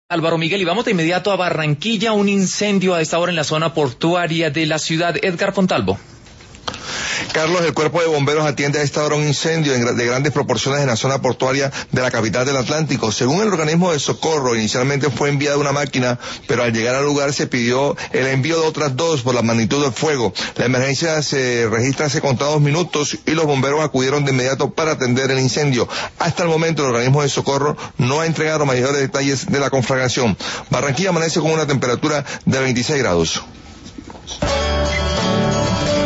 Álvaro Miguel, y vamos de inmediato a Barranquilla, un incendio a esta hora en la zona portuaria de la ciudad. Edgar Fontalvo. Carlos, el cuerpo de bomberos atiende a esta hora un incendio de grandes proporciones en la zona portuaria de la capital del Atlántico. Según el organismo de socorro, inicialmente fue enviada una máquina, pero al llegar al lugar se pidió el envío de otras dos por la magnitud del fuego. La emergencia se registra hace contados minutos y los bomberos acudieron de inmediato para atender el incendio. Hasta el momento el organismo de socorro no ha entregado mayores detalles de la conflagración. Barranquilla amanece con una temperatura de 26 grados.